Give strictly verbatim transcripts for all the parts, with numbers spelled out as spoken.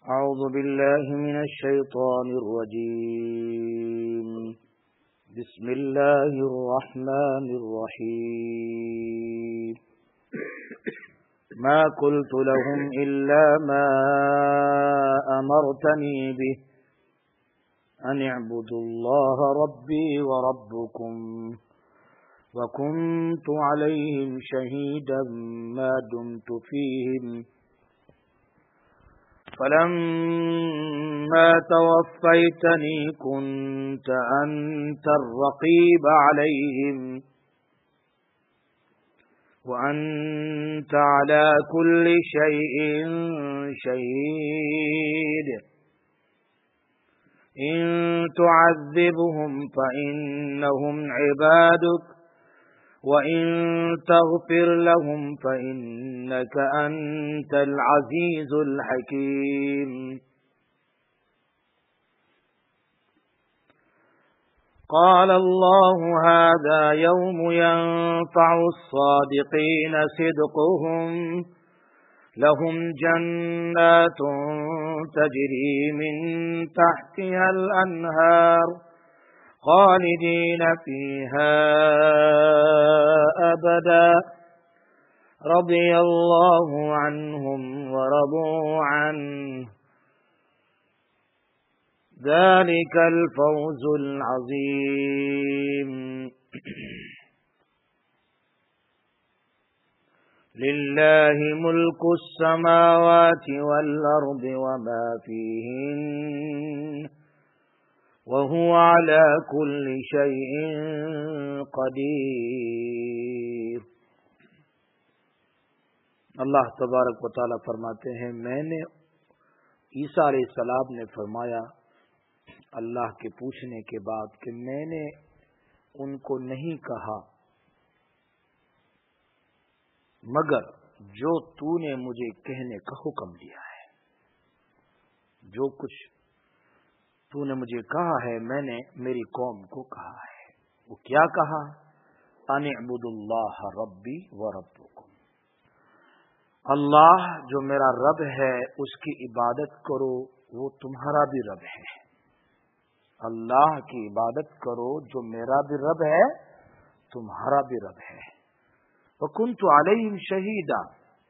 أعوذ بالله من الشيطان الرجيم بسم الله الرحمن الرحيم ما قلت لهم إلا ما أمرتني به أن اعبدوا الله ربي وربكم وكنت عليهم شهيدا ما دمت فيهم فلما توفيتني كنت أنت الرقيب عليهم وأنت على كل شيء شهيد إن تعذبهم فإنهم عبادك وإن تغفر لهم فإنك أنت العزيز الحكيم قال الله هذا يوم ينفع الصادقين صدقهم لهم جنات تجري من تحتها الأنهار خالدين فيها أبدا رضي الله عنهم ورضوا عنه ذلك الفوز العظيم لله ملك السماوات والأرض وما فيهن وهو على كل شيء قدیر۔ اللہ تبارک و تعالیٰ فرماتے ہیں میں نے عیسیٰ علیہ السلام نے فرمایا اللہ کے پوچھنے کے بعد کہ میں نے ان کو نہیں کہا مگر جو تو نے مجھے کہنے کا حکم دیا ہے، جو کچھ تو نے مجھے کہا ہے میں نے میری قوم کو کہا ہے۔ وہ کیا کہا؟ ان اعبدوا اللہ ربی و ربکم، اللہ جو میرا رب ہے اس کی عبادت کرو، وہ تمہارا بھی رب ہے۔ اللہ کی عبادت کرو جو میرا بھی رب ہے تمہارا بھی رب ہے۔ وکنت علیہم شہیدا،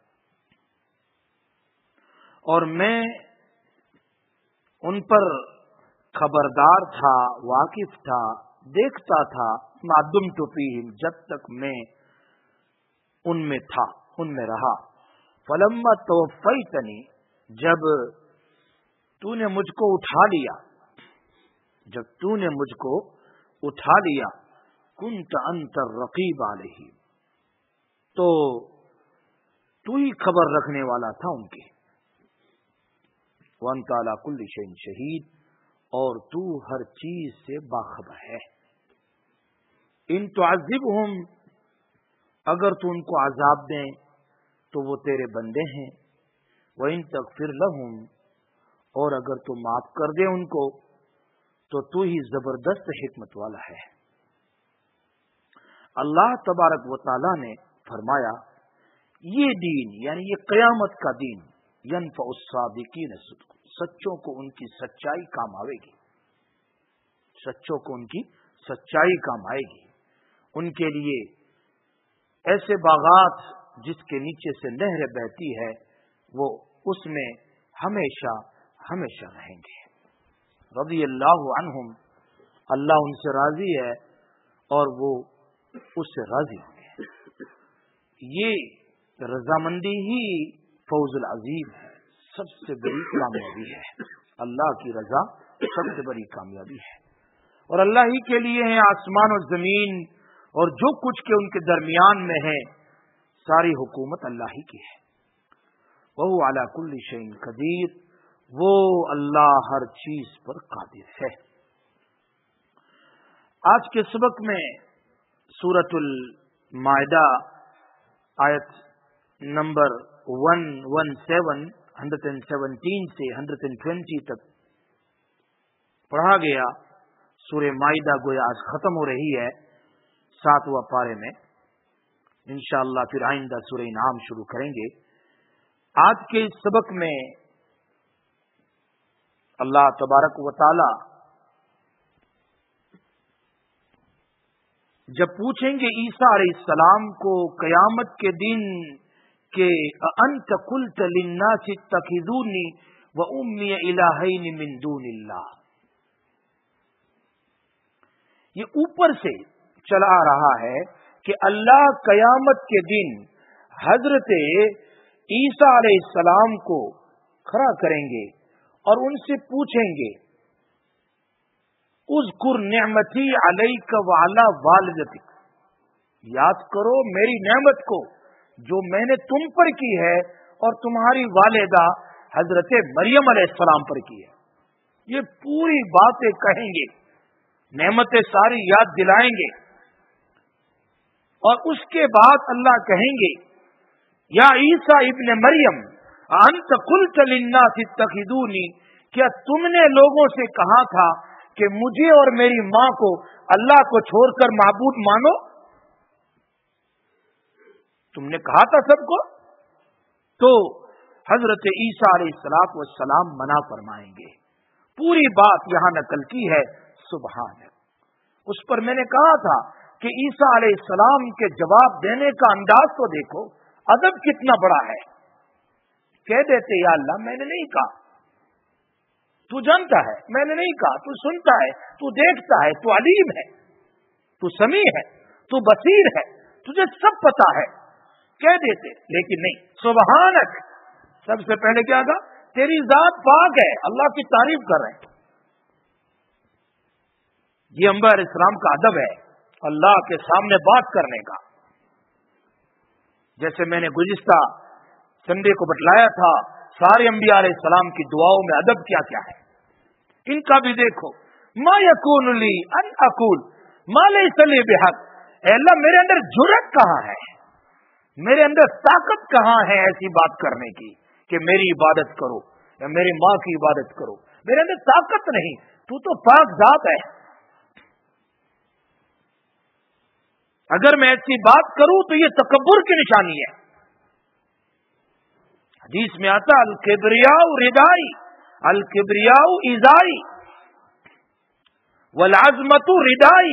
اور میں ان پر خبردار تھا، واقف تھا، دیکھتا تھا، ما دمت فیہم، جب تک میں ان میں تھا، ان میں رہا۔ فلما توفیتنی، جب تو نے مجھ کو اٹھا لیا، جب تو نے مجھ کو اٹھا لیا، کنت انت الرقیب علیہم، تو تو ہی خبر رکھنے والا تھا ان کی۔ وانت علی کل شیء شہید، اور تو ہر چیز سے باخبر ہے۔ ان تعذبہم، اگر تو ان کو عذاب دیں تو وہ تیرے بندے ہیں، وَإِن تَغْفِرْ لَهُمْ، اور اگر تو معاف کر دے ان کو تو تو ہی زبردست حکمت والا ہے۔ اللہ تبارک و تعالی نے فرمایا یہ دین، یعنی یہ قیامت کا دین، يَنْفَعُ الصَّادِقِينَ صِدْقُهُمْ، سچوں کو ان کی سچائی کام آئے گی، سچوں کو ان کی سچائی کام آئے گی۔ ان کے لیے ایسے باغات جس کے نیچے سے نہر بہتی ہے، وہ اس میں ہمیشہ ہمیشہ رہیں گے۔ رضی اللہ عنہم، اللہ ان سے راضی ہے اور وہ اس سے راضی ہوں گے۔ یہ رضامندی ہی فوز العظیم ہے، سب سے بڑی کامیابی ہے۔ اللہ کی رضا سب سے بڑی کامیابی ہے، اور اللہ ہی کے لیے ہیں آسمان و زمین اور جو کچھ کے ان کے درمیان میں ہے، ساری حکومت اللہ ہی کی ہے۔ وَهُوَ عَلَى كُلِّ شَيْءٍ قَدِيرٌ، وہ اللہ ہر چیز پر قادر ہے۔ آج کے سبق میں سورۃ المائدہ آیت نمبر one one seven hundred and seventeen سے ہنڈریڈ اینڈ ٹوینٹی تک پڑھا گیا۔ سورہ مائدہ گویا آج ختم ہو رہی ہے ساتواں پارے میں، انشاءاللہ پھر آئندہ سورہ انعام شروع کریں گے۔ آج کے اس سبق میں اللہ تبارک و تعالی جب پوچھیں گے عیسیٰ علیہ السلام کو قیامت کے دن کہ انت قلت للناس اتخذونی وأمی الہین من دون اللہ، یہ اوپر سے چلا رہا ہے کہ اللہ قیامت کے دن حضرت عیسیٰ علیہ السلام کو کھڑا کریں گے اور ان سے پوچھیں گے اذکر نعمتی علیک وعلی والدتک، یاد کرو میری نعمت کو جو میں نے تم پر کی ہے اور تمہاری والدہ حضرت مریم علیہ السلام پر کی ہے۔ یہ پوری باتیں کہیں گے، نعمتیں ساری یاد دلائیں گے، اور اس کے بعد اللہ کہیں گے یا عیسیٰ ابن مریم انت قلت للناس اتخذونی، کیا تم نے لوگوں سے کہا تھا کہ مجھے اور میری ماں کو اللہ کو چھوڑ کر معبود مانو؟ تم نے کہا تھا سب کو؟ تو حضرت عیسیٰ علیہ السلام منع فرمائیں گے۔ پوری بات یہاں نقل کی ہے، سبحان اللہ۔ اس پر میں نے کہا تھا کہ عیسیٰ علیہ السلام کے جواب دینے کا انداز تو دیکھو، ادب کتنا بڑا ہے۔ کہہ دیتے یا اللہ میں نے نہیں کہا، تو جانتا ہے، میں نے نہیں کہا، تو سنتا ہے، تو دیکھتا ہے، تو علیم ہے، تو سمیع ہے، تو بصیر ہے، تجھے سب پتا ہے، کہہ دیتے۔ لیکن نہیں، سبحانک، سب سے پہلے کیا کہا؟ تیری ذات پاک ہے، اللہ کی تعریف کر رہے ہیں۔ یہ انبیاء علیہ السلام کا ادب ہے اللہ کے سامنے بات کرنے کا۔ جیسے میں نے گزشتہ سنڈے کو بتلایا تھا، سارے انبیاء علیہ السلام کی دعاؤں میں ادب کیا کیا ہے، ان کا بھی دیکھو۔ ما یکون لی ان اقول ما لیس لی بحق، اے اللہ میرے اندر جرأت کہاں ہے، میرے اندر طاقت کہاں ہے ایسی بات کرنے کی کہ میری عبادت کرو یا میری ماں کی عبادت کرو، میرے اندر طاقت نہیں، تو تو پاک ذات ہے۔ اگر میں ایسی بات کروں تو یہ تکبر کی نشانی ہے۔ حدیث میں آتا الکبریاء ردائی الکبریاء ازائی والعظمت ردائی،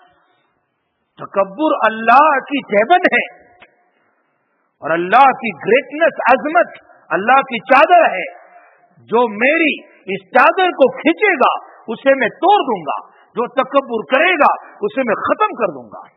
تکبر اللہ کی تہبند ہے اور اللہ کی گریٹنس، عظمت اللہ کی چادر ہے، جو میری اس چادر کو کھینچے گا اسے میں توڑ دوں گا، جو تکبر کرے گا اسے میں ختم کر دوں گا۔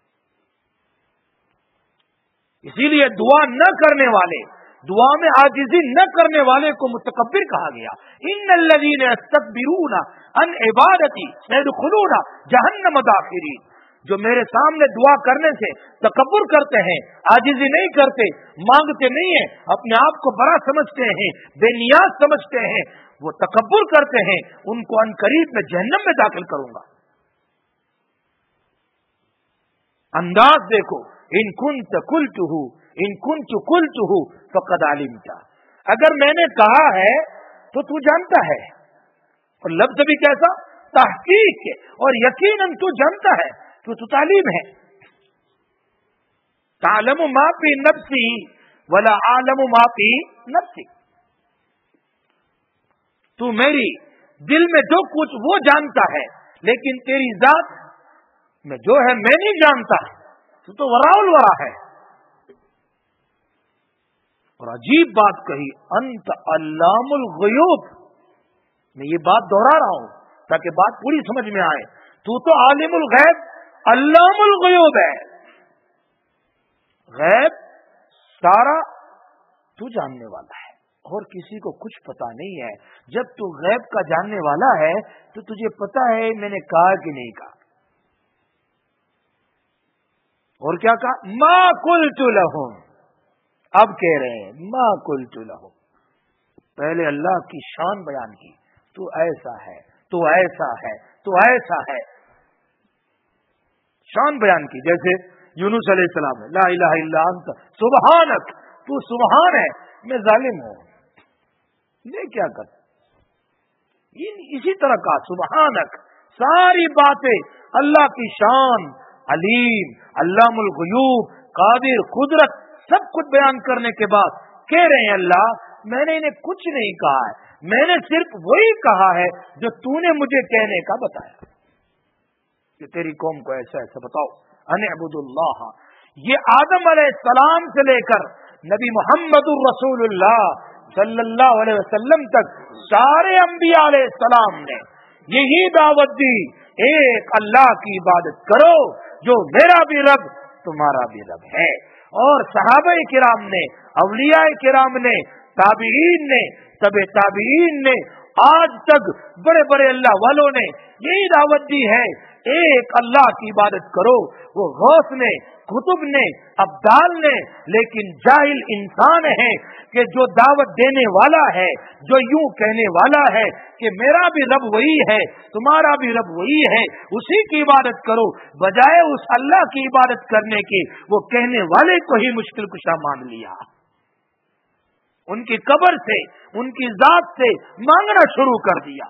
اسی لیے دعا نہ کرنے والے، دعا میں عاجزی نہ کرنے والے کو متکبر کہا گیا۔ ان الذین یستکبرون عن عبادتی سیدخلون جہنم داخرین، جو میرے سامنے دعا کرنے سے تکبر کرتے ہیں، عاجزی نہیں کرتے، مانگتے نہیں ہیں، اپنے آپ کو بڑا سمجھتے ہیں، بے نیاز سمجھتے ہیں، وہ تکبر کرتے ہیں، ان کو ان قریب میں جہنم میں داخل کروں گا۔ انداز دیکھو، ان کنت قلتہ ان کنت قلتہ فقد علمت، اگر میں نے کہا ہے تو تو جانتا ہے، اور لفظ بھی کیسا؟ تحقیق ہے، اور یقیناً تو جانتا ہے، تو تو تعلیم ہے۔ تعلم ما فی نفسی ولا عالم ما فی نفسی، تو میری دل میں جو کچھ وہ جانتا ہے، لیکن تیری ذات میں جو ہے میں نہیں جانتا، تو تو ورا الورا ہے۔ اور عجیب بات کہی، انت علام الغیوب، میں یہ بات دوہرا رہا ہوں تاکہ بات پوری سمجھ میں آئے، تو تو عالم الغیب علام الغیوب ہے، غیب سارا تو جاننے والا ہے اور کسی کو کچھ پتا نہیں ہے۔ جب تو غیب کا جاننے والا ہے تو تجھے پتا ہے میں نے کہا کہ نہیں کہا۔ اور کیا کہا؟ ما قلت لہم، اب کہہ رہے ہیں ما قلت لہم۔ پہلے اللہ کی شان بیان کی، تو ایسا ہے، تو ایسا ہے، تو ایسا ہے، شان بیان کی۔ جیسے یونس علیہ السلام ہے، لا الہ الا انت سبحانک، تو سبحان ہے میں ظالم ہوں، یہ کیا کر، اسی طرح کا سبحانک، ساری باتیں اللہ کی شان، علیم، علام الغیوب، قادر، قدرت، سب کچھ بیان کرنے کے بعد کہہ رہے ہیں اللہ میں نے انہیں کچھ نہیں کہا ہے، میں نے صرف وہی کہا ہے جو تو نے مجھے کہنے کا بتایا کہ تیری قوم کو ایسا ایسا بتاؤ. ان اعبدوا اللہ. یہ آدم علیہ السلام سے لے کر نبی محمد الرسول اللہ صلی اللہ علیہ وسلم تک سارے انبیاء علیہ السلام نے یہی دعوت دی, ایک اللہ کی عبادت کرو جو میرا بھی رب تمہارا بھی رب ہے. اور صحابہ کرام نے, اولیاء کرام نے, تابعین نے, تبع تابعین نے, آج تک بڑے بڑے اللہ والوں نے یہی دعوت دی ہے, ایک اللہ کی عبادت کرو. وہ غوث نے, کتب نے, ابدال نے, لیکن جاہل انسان ہے کہ جو دعوت دینے والا ہے, جو یوں کہنے والا ہے کہ میرا بھی رب وہی ہے تمہارا بھی رب وہی ہے, اسی کی عبادت کرو, بجائے اس اللہ کی عبادت کرنے کی وہ کہنے والے کو ہی مشکل کشا مان لیا. ان کی قبر سے, ان کی ذات سے مانگنا شروع کر دیا.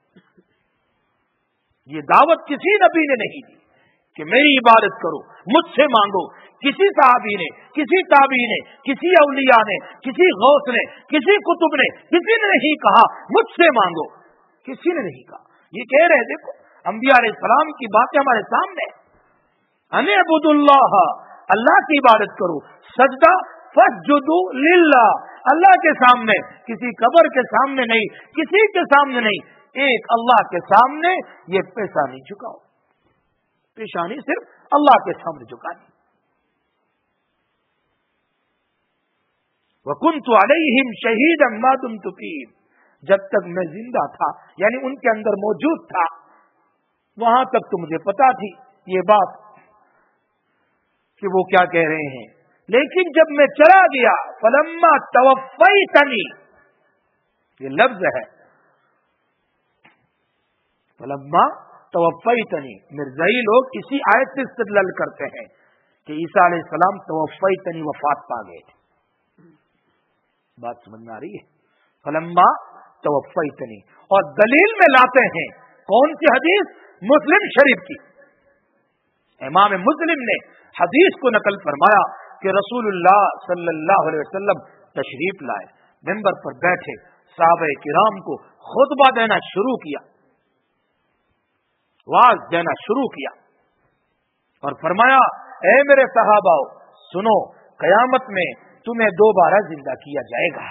یہ دعوت کسی نبی نے نہیں دی کہ میری عبادت کرو, مجھ سے مانگو. کسی صحابی نے, کسی تابعی نے, کسی اولیاء نے, کسی غوث نے, کسی کتب نے, کسی نے نہیں کہا مجھ سے مانگو. کسی نے نہیں کہا. یہ کہہ رہے دیکھو انبیاء علیہ السلام کی باتیں ہمارے سامنے. ان اعبدوا اللہ, اللہ کی عبادت کرو. سجدہ فسجدوا للہ, اللہ کے سامنے, کسی قبر کے سامنے نہیں, کسی کے سامنے نہیں, ایک اللہ کے سامنے. یہ پیسہ نہیں جھکاؤ, پیشانی صرف اللہ کے سامنے جھکانی. وَكُنْتُ عَلَيْهِمْ شَهِيدًا مَا دُمْتُ فِيهِمْ, جب تک میں زندہ تھا یعنی ان کے اندر موجود تھا وہاں تک تو مجھے پتا تھی یہ بات کہ وہ کیا کہہ رہے ہیں. لیکن جب میں چلا گیا, فلما توفیتنی, یہ لفظ ہے فلما توفیتنی. مرزائی لوگ اسی آیت سے استدلال کرتے ہیں کہ عیسیٰ علیہ السلام توفیتنی وفات پا گئے. بات سمجھ میں آ رہی ہے؟ فلما توفیتنی, اور دلیل میں لاتے ہیں کون سی حدیث؟ مسلم شریف کی. امام مسلم نے حدیث کو نقل فرمایا کہ رسول اللہ صلی اللہ علیہ وسلم تشریف لائے, منبر پر بیٹھے, صحابہ کرام کو خطبہ دینا شروع کیا, واز دینا شروع کیا, اور فرمایا اے میرے صحابہ سنو, قیامت میں تمہیں دوبارہ زندہ کیا جائے گا.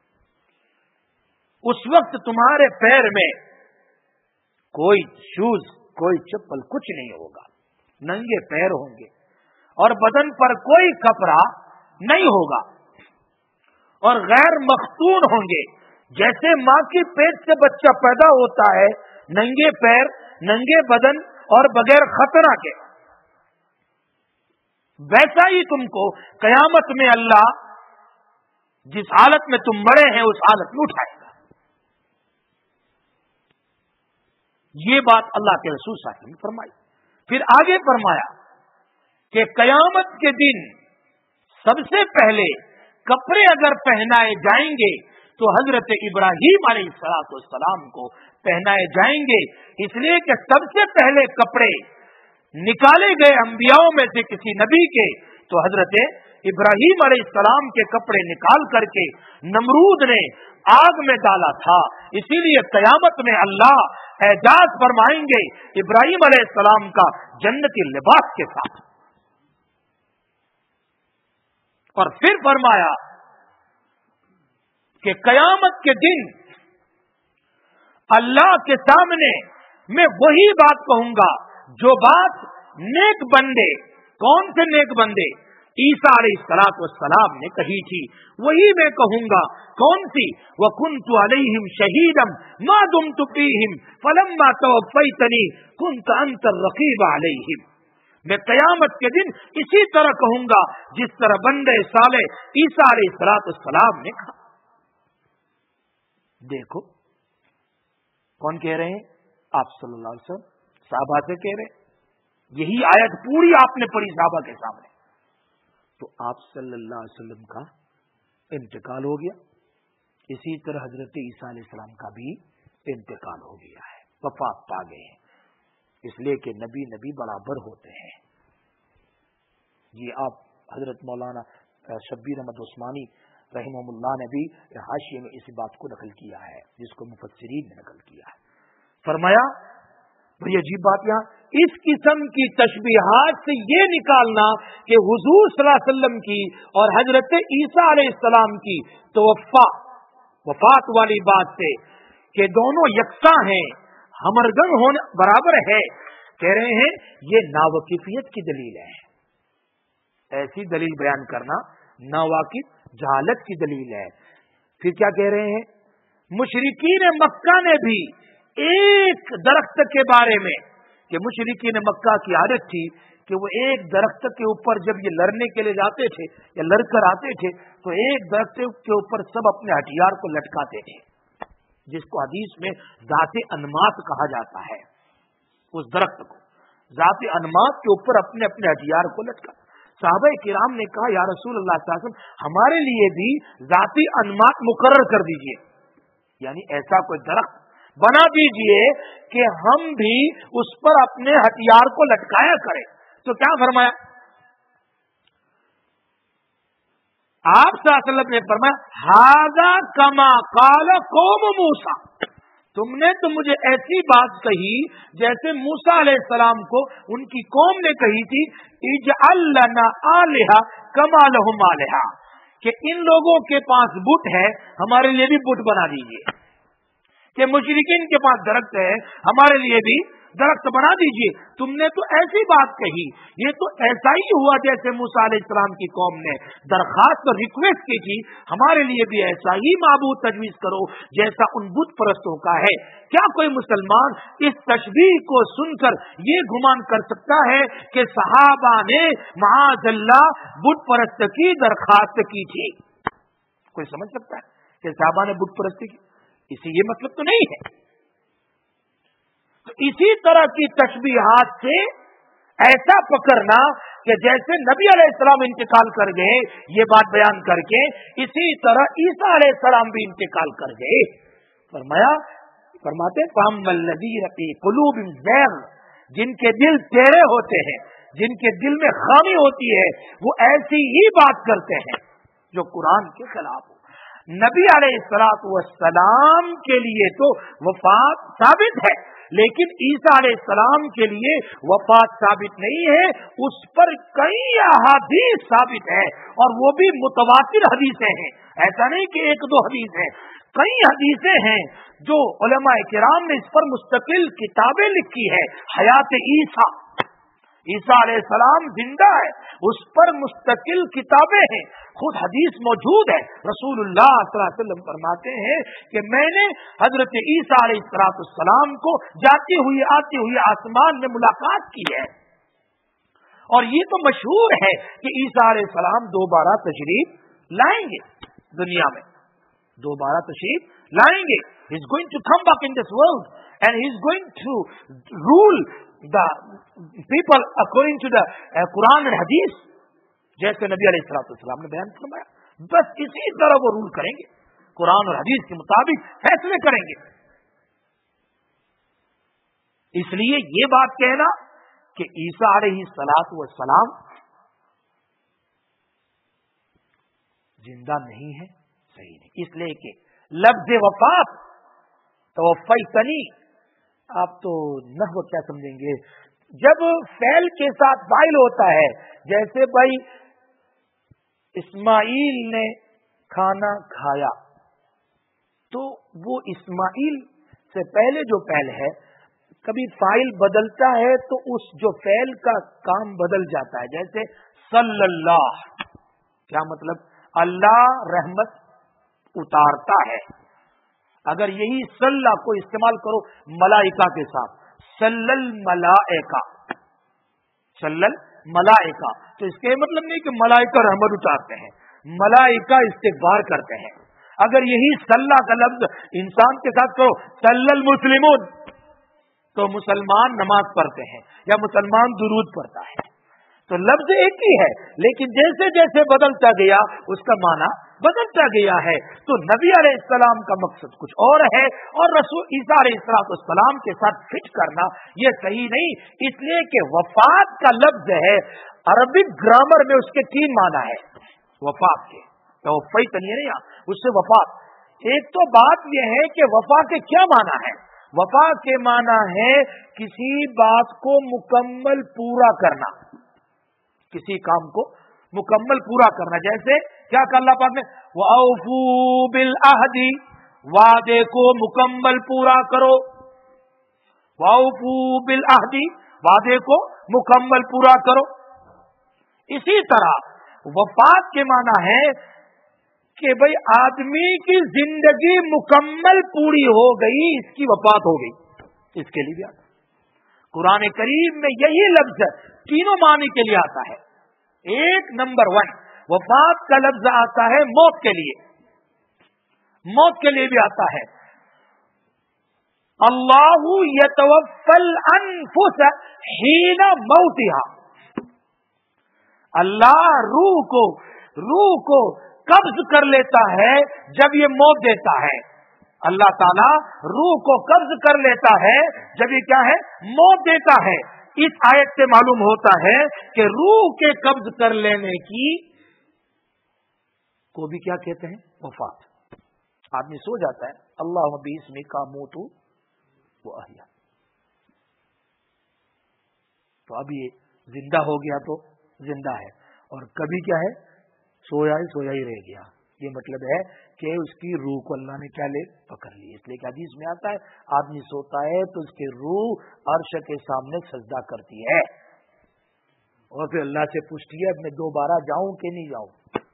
اس وقت تمہارے پیر میں کوئی شوز, کوئی چپل, کچھ نہیں ہوگا, ننگے پیر ہوں گے, اور بدن پر کوئی کپڑا نہیں ہوگا, اور غیر مختون ہوں گے. جیسے ماں کی پیٹ سے بچہ پیدا ہوتا ہے ننگے پیر, ننگے بدن اور بغیر خطرہ کے, ویسا ہی تم کو قیامت میں اللہ جس حالت میں تم مرے ہیں اس حالت میں اٹھائے گا. یہ بات اللہ کے رسول صلی اللہ علیہ وسلم نے فرمائی. پھر آگے فرمایا کہ قیامت کے دن سب سے پہلے کپڑے اگر پہنائے جائیں گے تو حضرت ابراہیم علیہ السلام کو پہنائے جائیں گے, اس لیے کہ سب سے پہلے کپڑے نکالے گئے انبیاؤں میں سے کسی نبی کے تو حضرت ابراہیم علیہ السلام کے کپڑے نکال کر کے نمرود نے آگ میں ڈالا تھا. اسی لیے قیامت میں اللہ اعجاز فرمائیں گے ابراہیم علیہ السلام کا جنتی لباس کے ساتھ. اور پھر فرمایا کہ قیامت کے دن اللہ کے سامنے میں وہی بات کہوں گا جو بات نیک بندے, کون سے نیک بندے, عیسیٰ علیہ الصلوۃ والسلام نے کہی تھی, وہی میں کہوں گا. کون سی؟ وَكُنْتُ عَلَيْهِمْ شَهِيدًا مَا دُمْتُ فِيهِمْ فَلَمَّا تَوَفَّيْتَنِي كُنْتَ أَنْتَ الرَّقِيبَ عَلَيْهِمْ. میں قیامت کے دن اسی طرح کہوں گا جس طرح بندے صالح عیسیٰ علیہ الصلوۃ والسلام نے کہا. دیکھو کون کہہ رہے ہیں؟ آپ صلی اللہ علیہ وسلم صحابہ سے کہہ رہے ہیں. یہی آیت پوری آپ نے پڑھی صحابہ کے سامنے. تو آپ صلی اللہ علیہ وسلم کا انتقال ہو گیا, اسی طرح حضرت عیسیٰ علیہ السلام کا بھی انتقال ہو گیا ہے, وفات پا گئے ہیں. اس لیے کہ نبی نبی برابر ہوتے ہیں. یہ آپ حضرت مولانا شبیر احمد عثمانی रहिमहुल्लाह ने भी हाशिये में इसी बात को नकल किया है, जिसको मुफस्सिरीन ने नकल किया है। फरमाया बड़ी अजीब बात यहाँ, इस किस्म की तशबीहात से ये निकालना कि हुजूर सल्लल्लाहु अलैहि वसल्लम की और हजरत ईसा अलैहिस्सलाम की तवफ़्फ़ा वफात वाली बात से कि दोनों यकसा हैं, हमरगम होने बराबर है, कह रहे हैं ये नावाकिफियत की दलील है। ऐसी दलील बयान करना नावाकिफ जहालत की दलील है। फिर क्या कह रहे हैं, मुशरिकीन मक्का ने भी एक दरख्त के बारे में, कि मुशरिकीन मक्का की आदत थी कि वो एक दरख्त के ऊपर जब ये लड़ने के लिए जाते थे या लड़कर आते थे तो एक दरख्त के ऊपर सब अपने हथियार को लटकाते थे, जिसको हदीस में ज़ाते अनमात कहा जाता है। उस दरख्त को ज़ाते अनमात के ऊपर अपने अपने हथियार को लटका। साहबा किराम ने कहा या रसूल अल्लाह सल्लल्लाहु अलैहि वसल्लम हमारे लिए भी ज़ाती अनमात मुकर्रर कर दीजिए, यानी ऐसा कोई दरख्त बना दीजिए कि हम भी उस पर अपने हथियार को लटकाया करें। तो क्या फरमाया, आप सल्लल्लाहु अलैहि वसल्लम ने फरमाया हाज़ा कमा क़ाल कौम मूसा, तुमने तो मुझे ऐसी बात कही जैसे मूसा अलैहिस्सलाम को उनकी कौम ने कही थी, इजअल लना आलिहा कमा लहुम आलिहा, कि इन लोगों के पास बुत है हमारे लिए भी बुत बना दीजिए, कि मुशरिकीन के पास दरख्त है हमारे लिए भी दरख्त बना दीजिए। तुमने तो ऐसी बात कही, ये तो ऐसा ही हुआ जैसे मूसा अलैहिस्सलाम की कौम ने दरखास्त और रिक्वेस्ट की थी, हमारे लिए भी ऐसा ही माबूद तजवीज करो जैसा उन बुत परस्तों का है। क्या कोई मुसलमान इस तशबीह को सुनकर ये गुमान कर सकता है कि सहाबा ने माअज़ल्लाह बुत परस्त की दरखास्त की थी? कोई समझ सकता है कि सहाबा ने बुत परस्ती की? इसी ये मतलब तो नहीं है। तो इसी तरह की तशबीहात से ऐसा पकड़ना कि जैसे नबी अलैहिस्सलाम इंतकाल कर गए ये बात बयान करके, इसी तरह ईसा अलैहिस्सलाम भी इंतकाल कर गए। फरमाया फरमाते फ़अम्मल्लज़ीना फ़ी क़ुलूबिहिम ज़ैग़, जिनके दिल टेढ़े होते हैं, जिनके दिल में खामी होती है, वो ऐसी ही बात करते हैं जो कुरान के खिलाफ हो। नबी अलैहिस्सलातु वस्सलाम के लिए तो वफात साबित है, लेकिन ईसा अलैहिस्सलाम के लिए वफात साबित नहीं है, उस पर कई अहादीस साबित है, और वो भी मुतवातिर हदीसें हैं। ऐसा नहीं कि एक दो हदीस है, कई हदीसें हैं जो उलमाए किराम ने इस पर मुस्तकिल किताबें लिखी है। हयात ईसा, ईसा अलैहिस्सलाम जिंदा है, उस पर मुस्तकिल किताबें हैं, खुद हदीस मौजूद है। रसूलुल्लाह सल्लल्लाहु अलैहि वसल्लम फरमाते हैं कि मैंने हजरत ईसा अलैहिस्सलाम को जाती हुई आती हुई आसमान में मुलाकात की है, और ये तो मशहूर है कि ईसा अलैहिस्सलाम दोबारा तशरीफ लाएंगे दुनिया में, दोबारा तशरीफ लाएंगे। He is going to come back in this world and he is going to rule the people according to the uh, Quran and Hadith, जैसे नबी अलैहिस्सलाम ने बयान फरमाया, बस इसी तरह वो रूल करेंगे, कुरान और हदीस के मुताबिक फैसले करेंगे। इसलिए ये बात कहना कि ईसा अलैहिस्सलातु वस्सलाम जिंदा नहीं है, सही नहीं। इसलिए कि लफ्ज़ वफात तवफ़्फ़ैतनी, आप तो नहव क्या समझेंगे, जब फैल के साथ फाइल होता है, जैसे भाई इस्माइल ने खाना खाया, तो वो इस्माइल से पहले जो फैल है, कभी फाइल बदलता है तो उस जो फैल का काम बदल जाता है। जैसे सल्लल्लाह, क्या मतलब, अल्लाह रहमत उतारता है। अगर यही सल्ला को इस्तेमाल करो मलाइका के साथ, सल्लल मलाइका, सल्लल मलाइका, तो इसके मतलब नहीं कि मलाइका रहमत उतारते हैं, मलाइका इस्तिग़फ़ार करते हैं। अगर यही सल्ला का लफ्ज इंसान के साथ करो, सल्लल मुस्लिमून, तो मुसलमान नमाज पढ़ते हैं या मुसलमान दुरूद पढ़ता है। तो लफ्ज एक ही है, लेकिन जैसे जैसे बदलता गया उसका माना बदलता गया है। तो नबी अलैहिस्सलाम का मकसद कुछ और है, और रसूल ईसा अलैहिस्सलाम के साथ फिट करना ये सही नहीं, इसलिए कि वफात का लफ्ज है, अरबिक ग्रामर में उसके तीन माना है वफात के। तवफ़्फ़ैतनी है, उससे वफात। एक तो बात यह है कि वफा के क्या माना है। वफा के माना है किसी बात को मुकम्मल पूरा करना, किसी काम को मुकम्मल पूरा करना। जैसे क्या कहा अल्लाह पाक ने, वअफ़ू बिल अहदी, वादे को मुकम्मल पूरा करो। वअफ़ू बिल अहदी, वादे को मुकम्मल पूरा करो। इसी तरह वफात के माना है कि भाई आदमी की जिंदगी मुकम्मल पूरी हो गई, इसकी वफात हो गई, इसके लिए भी आता है। कुरान करीम में यही लफ्ज तीनों मानी के लिए आता है। एक नंबर वन वफात का लफ्ज आता है मौत के लिए, मौत के लिए भी आता है। अल्लाहु यतवफ़्फ़ल अनफुस हीना मौतिहा, अल्लाह रूह को रूह को कब्ज कर लेता है जब ये मौत देता है। अल्लाह ताला रूह को कब्ज कर लेता है जब ये क्या है, मौत देता है। इस आयत से मालूम होता है कि रूह के कब्ज कर लेने की को भी क्या कहते हैं, वफात। आदमी सो जाता है, अल्लाह बिस्मिका मूतु व अहया, तो अब ये जिंदा हो गया तो जिंदा है, और कभी क्या है, सोया ही सोया ही रह गया। ये मतलब है कि उसकी रूह को अल्लाह ने क्या ले पकड़ ली। इसलिए कि हदीस में आता है, आदमी सोता है तो उसकी रूह अर्श के सामने सजदा करती है और फिर अल्लाह से पूछती है मैं दोबारा जाऊं कि नहीं जाऊं।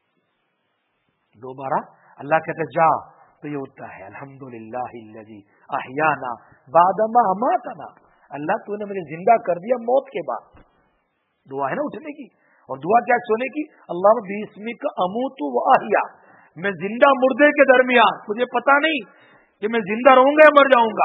दोबारा अल्लाह कहते जा, तो ये होता है अल्हम्दुलिल्लाहिल्लज़ी अहयाना बादमा अमातना, अल्लाह तूने मुझे जिंदा कर दिया मौत के बाद। दुआ है ना उठने की, और दुआ क्या सोने की, अल्लाह बिस्मिक अमूतु व अहया, मैं जिंदा मुर्दे के दरमियान, मुझे पता नहीं कि मैं जिंदा रहूंगा या मर जाऊंगा।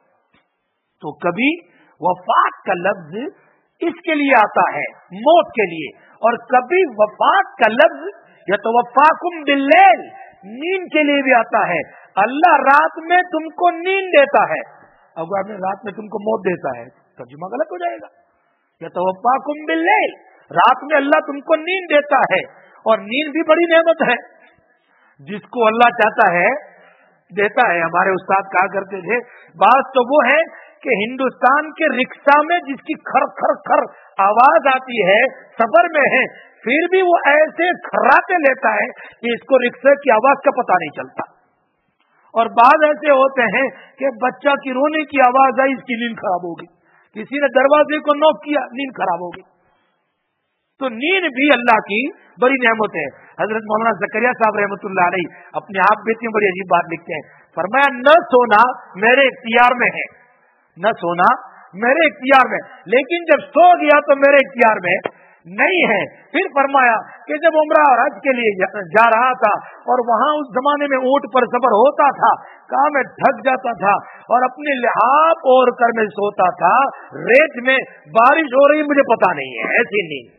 तो कभी वफात का लफ्ज इसके लिए आता है, मौत के लिए, और कभी वफात का लफ्ज यतवफ़्फ़ाकुम बिल्लैल, नींद के लिए भी आता है। अल्लाह रात में तुमको नींद देता है, अगर रात में तुमको मौत देता है तर्जुमा गलत हो जाएगा। यतवफ़्फ़ाकुम बिल्लैल, रात में अल्लाह तुमको नींद देता है, और नींद भी बड़ी नेमत है, जिसको अल्लाह चाहता है देता है। हमारे उस्ताद कहा करते थे, बात तो वो है कि हिंदुस्तान के रिक्शा में जिसकी खर खर खर आवाज आती है, सफर में है, फिर भी वो ऐसे खर्राटे लेता है कि इसको रिक्शे की आवाज का पता नहीं चलता। और बाद ऐसे होते हैं कि बच्चा की रोने की आवाज आई, इसकी नींद खराब होगी, किसी ने दरवाजे को नॉक किया, नींद खराब होगी। तो नींद भी अल्लाह की बड़ी नेमत है। हजरत मौलाना ज़करिया साहब रहमतुल्लाह अलैह अपने आप बेटी में बड़ी अजीब बात लिखते हैं, फरमाया न सोना मेरे इख्तियार में है, न सोना मेरे इख्तियार में, लेकिन जब सो गया तो मेरे इख्तियार में नहीं है। फिर फरमाया कि जब उम्रा और हज के लिए जा रहा था और वहां उस जमाने में ऊंट पर सफर होता था, कहा मैं थक जाता था और अपने लिहाफ ओढ़ कर मैं सोता था, रेत में बारिश हो रही मुझे पता नहीं है, ऐसी नींद।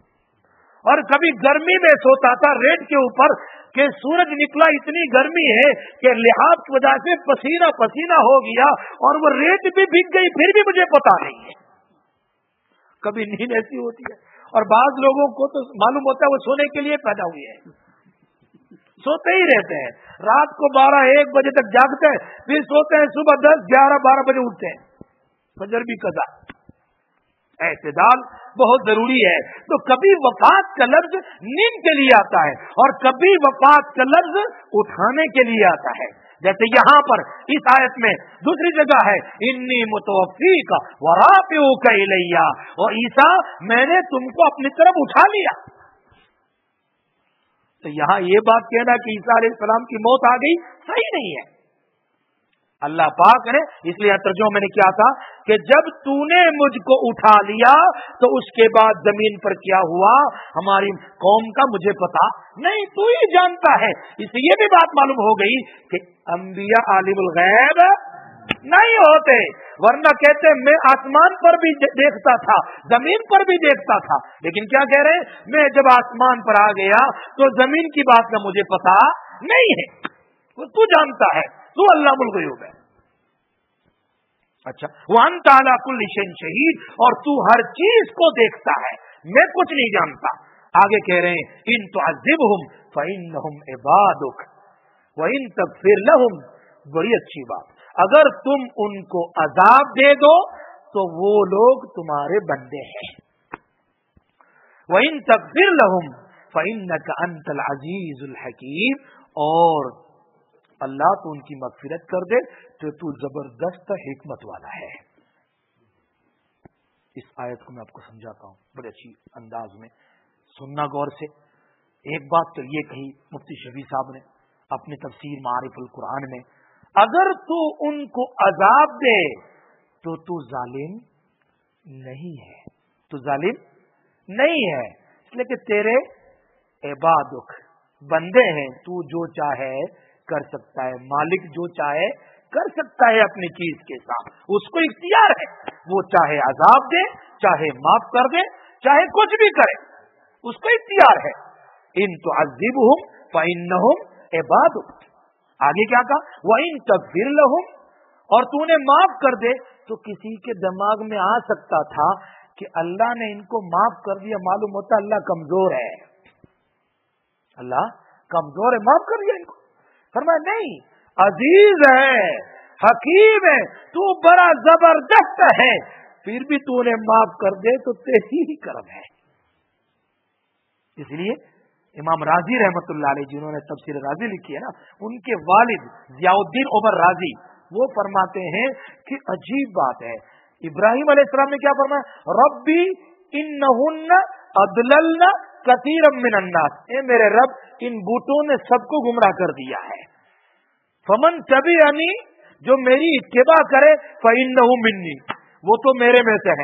और कभी गर्मी में सोता था रेत के ऊपर कि सूरज निकला, इतनी गर्मी है कि लिहाफ की वजह से पसीना पसीना हो गया और वो रेत भी भीग गई, फिर भी मुझे पता नहीं है। कभी नींद ऐसी होती है। और बाज लोगों को तो मालूम होता है वो सोने के लिए पैदा हुए हैं, सोते ही रहते हैं, रात को बारह एक बजे तक जागते हैं, फिर सोते हैं, सुबह दस ग्यारह बारह बजे उठते हैं, फजर भी कज़ा। एतदाल बहुत जरूरी है। तो कभी वफात का लफ्ज नींद के लिए आता है और कभी वफात का लफ्ज उठाने के लिए आता है। जैसे यहाँ पर इस आयत में दूसरी जगह है, इन्नी मुतवफ़्फ़ीका व राफ़िऊका इलैया, और ईसा मैंने तुमको अपनी तरफ उठा लिया। तो यहाँ ये बात कहना कि ईसा अलैहिस्सलाम की मौत आ गई, सही नहीं है। अल्लाह पाक ने इसलिए तर्जुमा मैंने किया था कि जब तूने मुझको उठा लिया तो उसके बाद जमीन पर क्या हुआ हमारी कौम का मुझे पता नहीं, तू ही जानता है। इससे ये भी बात मालूम हो गई कि अंबिया आलिमुल गैब नहीं होते, वरना कहते मैं आसमान पर भी देखता था, जमीन पर भी देखता था, लेकिन क्या कह रहे हैं, मैं जब आसमान पर आ गया तो जमीन की बात का मुझे पता नहीं है, वो तू जानता है, तू अल्लाहुल गयूब है। अच्छा, व अंता अला कुल्ली शैइन शहीद, और तू हर चीज को देखता है, मैं कुछ नहीं जानता। آگے کہہ رہے ہیں ان تعذبہم فإنہم عبادک وإن تغفر لہم، بڑی اچھی بات، اگر تم ان کو عذاب دے دو تو وہ لوگ تمہارے بندے ہیں، وإن تغفر لہم فإنک انت العزیز الحکیم، اور اللہ تو ان کی مغفرت کر دے تو تو زبردست حکمت والا ہے۔ اس آیت کو میں آپ کو سمجھاتا ہوں بڑے اچھی انداز میں، سننا غور سے۔ ایک بات تو یہ کہی مفتی شفیع صاحب نے اپنی تفسیر معارف القرآن میں، اگر تو ان کو عذاب دے تو تو ظالم نہیں ہے، تو ظالم نہیں ہے، اس لیے کہ تیرے عبادک بندے ہیں، تو جو چاہے کر سکتا ہے، مالک جو چاہے کر سکتا ہے اپنی چیز کے ساتھ، اس کو اختیار ہے، وہ چاہے عذاب دے، چاہے معاف کر دے، چاہے کچھ بھی کرے، اس کو اختیار ہے۔ ان تعذبہم فإنہم عبادک، آگے کیا کہا وَإِن تغفر لہم، اور تو نے معاف کر دے، تو کسی کے دماغ میں آ سکتا تھا کہ اللہ نے ان کو معاف کر دیا، معلوم ہوتا اللہ کمزور ہے، اللہ کمزور ہے، معاف کر دیا ان کو۔ فرمایا نہیں، عزیز ہے، حکیم ہے، تو بڑا زبردست ہے، پھر بھی تو نے معاف کر دے تو تیری ہی کرم ہے۔ اس لیے امام راضی رحمت اللہ علیہ، جنہوں نے تفسیر راضی لکھی ہے نا، ان کے والد ضیاء الدین عمر راضی وہ فرماتے ہیں کہ عجیب بات ہے، ابراہیم علیہ السلام نے کیا فرمایا، ربی انہن اضللن کثیرا من الناس، اے میرے رب ان بوٹوں نے سب کو گمراہ کر دیا ہے، فمن تبعنی، جو میری اتباع کرے، فإنہ منی، وہ تو میرے میں سے ہے،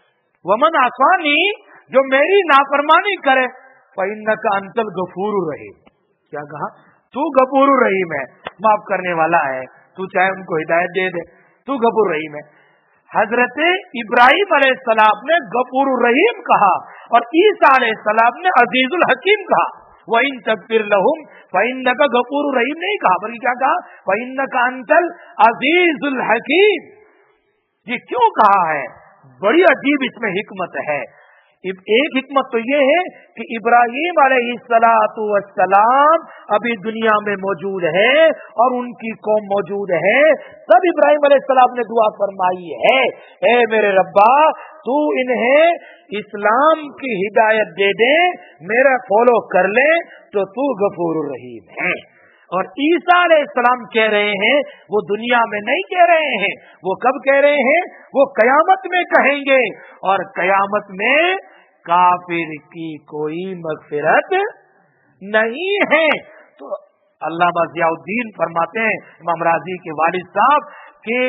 ومن عصانی، جو میری نافرمانی کرے، فإنک انت الغفور الرحیم، کیا کہا، تو غفور الرحیم ہے، معاف کرنے والا ہے، تو چاہے ان کو ہدایت دے دے، تو غفور الرحیم ہے۔ حضرت ابراہیم علیہ السلام نے غفور الرحیم کہا، اور عیسیٰ علیہ السلام نے عزیز الحکیم کہا۔ وَإِن تَغْفِرْ لَهُمْ فَإِنَّكَ غَفُورٌ رَحِيمٌ نہیں کہا، بلکہ کیا کہا، فَإِنَّكَ أَنْتَ الْعَزِيزُ الْحَكِيمُ۔ یہ کیوں کہا ہے، بڑی عجیب اس میں حکمت ہے۔ ایک حکمت تو یہ ہے کہ ابراہیم علیہ السلام ابھی دنیا میں موجود ہے اور ان کی قوم موجود ہے، تب ابراہیم علیہ السلام نے دعا فرمائی ہے، اے میرے ربا تو انہیں اسلام کی ہدایت دے دے، میرا فالو کر لے تو تو غفور الرحیم ہے۔ اور عیسیٰ علیہ السلام کہہ رہے ہیں، وہ دنیا میں نہیں کہہ رہے ہیں، وہ کب کہہ رہے ہیں، وہ قیامت میں کہیں گے، اور قیامت میں کافر کی کوئی مغفرت نہیں ہے۔ تو علامہ ضیاء الدین فرماتے ہیں، امام راضی کے والد صاحب، کہ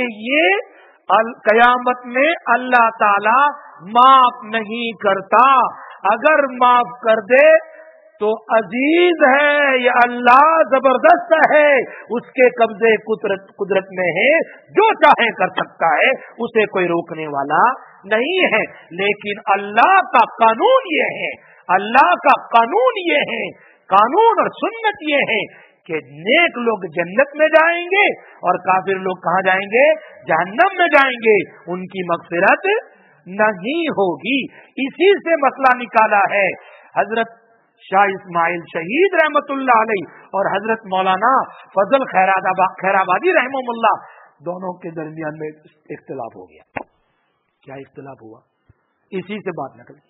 یہ قیامت میں اللہ تعالی معاف نہیں کرتا، اگر معاف کر دے تو عزیز ہے، یا اللہ زبردست ہے، اس کے قبضے قدرت قدرت میں ہے، جو چاہے کر سکتا ہے، اسے کوئی روکنے والا نہیں ہے۔ لیکن اللہ کا قانون یہ ہے، اللہ کا قانون یہ ہے، قانون اور سنت یہ ہے کہ نیک لوگ جنت میں جائیں گے اور کافر لوگ کہاں جائیں گے، جہنم میں جائیں گے، ان کی مغفرت نہیں ہوگی۔ اسی سے مسئلہ نکالا ہے حضرت شاہ اسماعیل شہید رحمت اللہ علیہ اور حضرت مولانا فضل خیرآبادی رحمہ اللہ، دونوں کے درمیان میں اختلاف ہو گیا۔ کیا اختلاف ہوا؟ اسی سے بات نکل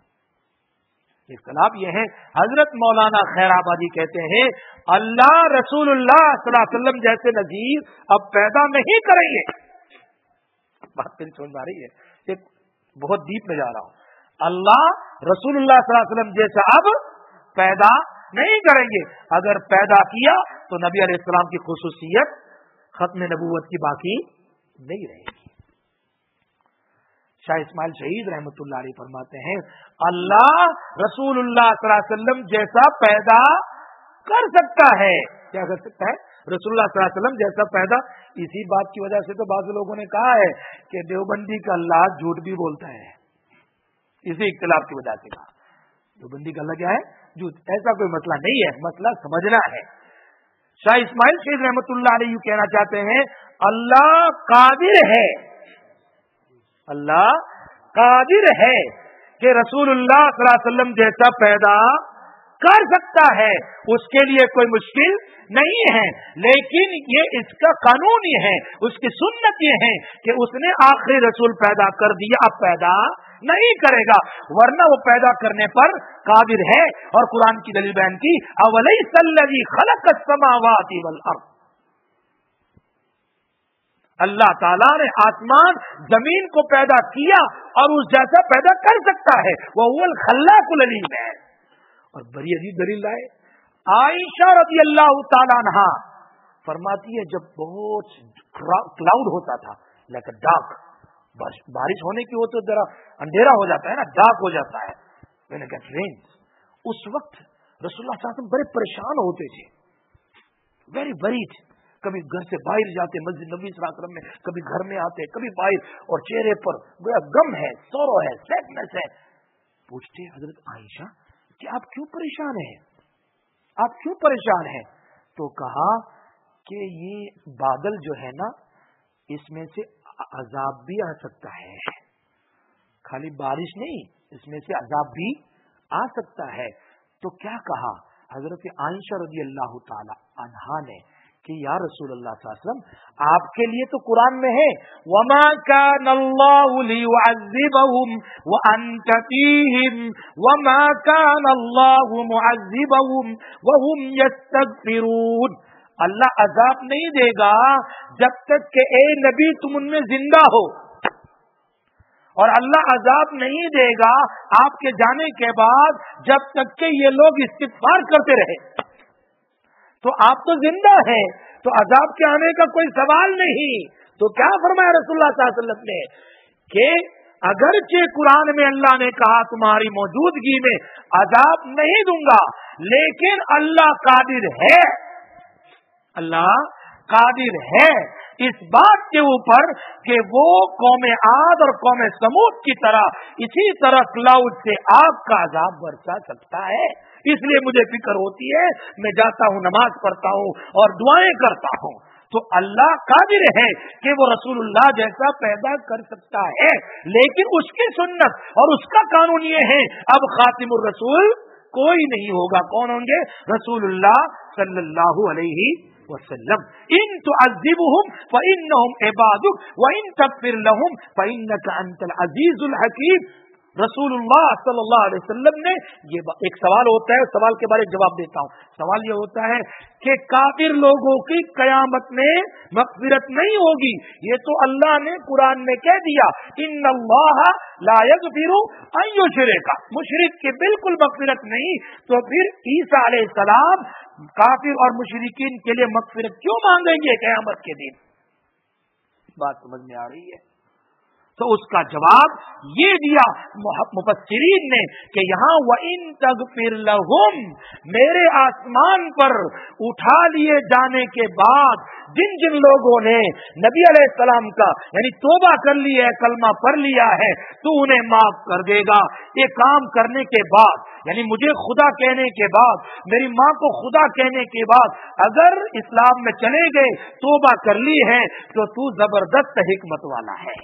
گئی۔ اختلاف یہ ہے، حضرت مولانا خیرآبادی کہتے ہیں اللہ رسول اللہ صلی اللہ علیہ وسلم جیسے نذیر اب پیدا نہیں کریں گے۔ بات پھر سمجھ آ رہی ہے، ایک بہت ڈیپ میں جا رہا ہوں۔ اللہ رسول اللہ صلی اللہ علیہ وسلم جیسا اب پیدا نہیں کریں گے، اگر پیدا کیا تو نبی علیہ السلام کی خصوصیت ختم نبوت کی باقی نہیں رہے گی۔ شاہ اسماعیل شہید رحمت اللہ علیہ فرماتے ہیں اللہ رسول اللہ صلی اللہ علیہ وسلم جیسا پیدا کر سکتا ہے۔ کیا کر سکتا ہے؟ رسول اللہ صلی اللہ علیہ وسلم جیسا پیدا۔ اسی بات کی وجہ سے تو بعض لوگوں نے کہا ہے کہ دیوبندی کا اللہ جھوٹ بھی بولتا ہے، اسی اختلاف کی وجہ سے کہا دیوبندی کا اللہ کیا ہے، جھوٹ۔ ایسا کوئی مسئلہ نہیں ہے، مسئلہ سمجھنا ہے۔ شاہ اسماعیل شہید رحمت اللہ علیہ کہنا چاہتے ہیں اللہ قادر ہے، اللہ قادر ہے کہ رسول اللہ صلی اللہ علیہ وسلم جیسا پیدا کر سکتا ہے، اس کے لیے کوئی مشکل نہیں ہے، لیکن یہ اس کا قانون ہی ہے، اس کی سنت یہ ہے کہ اس نے آخری رسول پیدا کر دیا، اب پیدا نہیں کرے گا، ورنہ وہ پیدا کرنے پر قادر ہے۔ اور قرآن کی دلیل بیان کی، اولیس الذی خلق السماوات والارض، اللہ تعالیٰ نے آسمان زمین کو پیدا کیا اور اس جیسا پیدا کر سکتا ہے، وہو الخلاق العلیم ہے۔ اور بڑی عجیب دلیل لائے، عائشہ رضی اللہ تعالیٰ عنہا فرماتی ہے جب بہت کلاؤڈ ہوتا تھا، لیکن ڈارک، بارش ہونے کی وہ تو ذرا اندھیرا ہو جاتا ہے نا، ڈارک ہو جاتا ہے، when it gets rain، اس وقت رسول اللہ صلی اللہ علیہ وسلم بڑے پریشان ہوتے تھے، ویری وریڈ، کبھی گھر سے باہر جاتے مسجد نبی صلی اللہ علیہ وسلم میں، کبھی گھر میں آتے، کبھی باہر، اور چہرے پر گویا غم ہے، سورو ہے، سیڈنس ہے۔ پوچھتے حضرت عائشہ کہ آپ کیوں پریشان ہیں، آپ کیوں پریشان ہیں؟ تو کہا کہ یہ بادل جو ہے نا، اس میں سے عذاب بھی آ سکتا ہے، خالی بارش نہیں، اس میں سے عذاب بھی آ سکتا ہے۔ تو کیا کہا حضرت عائشہ رضی اللہ تعالی عنہا نے کہ یا رسول اللہ صلی اللہ علیہ وسلم، آپ کے لیے تو قرآن میں ہے وَمَا كَانَ اللَّهُ لِيُعَذِّبَهُمْ وَأَنْتَ فِيهِمْ وَمَا كَانَ اللَّهُ مُعَذِّبَهُمْ وَهُمْ يَسْتَغْفِرُونَ، اللہ عذاب نہیں دے گا جب تک کہ اے نبی تم ان میں زندہ ہو، اور اللہ عذاب نہیں دے گا آپ کے جانے کے بعد جب تک کہ یہ لوگ استغفار کرتے رہے۔ تو آپ تو زندہ ہیں، تو عذاب کے آنے کا کوئی سوال نہیں۔ تو کیا فرمایا رسول اللہ صلی اللہ علیہ وسلم نے کہ اگرچہ قرآن میں اللہ نے کہا تمہاری موجودگی میں عذاب نہیں دوں گا، لیکن اللہ قادر ہے، اللہ قادر ہے اس بات کے اوپر کہ وہ قوم عاد اور قوم سمود کی طرح اسی طرح کلاؤڈ سے آگ کا عذاب برسا سکتا ہے۔ اس لیے مجھے فکر ہوتی ہے، میں جاتا ہوں، نماز پڑھتا ہوں اور دعائیں کرتا ہوں۔ تو اللہ قادر ہے کہ وہ رسول اللہ جیسا پیدا کر سکتا ہے، لیکن اس کی سنت اور اس کا قانون یہ ہے اب خاتم الرسول کوئی نہیں ہوگا۔ کون ہوں گے؟ رسول اللہ صلی اللہ علیہ وسلم۔ ان تعذبهم فانهم عبادك وان تغفر لهم فانك انت العزیز الحکیم۔ رسول اللہ صلی اللہ علیہ وسلم نے یہ ایک سوال ہوتا ہے، سوال کے بارے جواب دیتا ہوں۔ سوال یہ ہوتا ہے کہ کافر لوگوں کی قیامت میں مغفرت نہیں ہوگی، یہ تو اللہ نے قرآن میں کہہ دیا ان اللہ لا یغفر ان یشرک، مشرک کی بالکل مغفرت نہیں، تو پھر عیسیٰ علیہ السلام کافر اور مشرکین کے لیے مغفرت کیوں مانگیں گے قیامت کے دن؟ بات سمجھ میں آ رہی ہے؟ تو اس کا جواب یہ دیا مفسرین نے کہ یہاں وَإِن تَغْفِرْ لَهُمْ، میرے آسمان پر اٹھا لیے جانے کے بعد جن جن لوگوں نے نبی علیہ السلام کا یعنی توبہ کر لی ہے، کلمہ پڑھ لیا ہے، تو انہیں معاف کر دے گا۔ یہ کام کرنے کے بعد یعنی مجھے خدا کہنے کے بعد، میری ماں کو خدا کہنے کے بعد اگر اسلام میں چلے گئے، توبہ کر لی ہے، تو تو زبردست حکمت والا ہے۔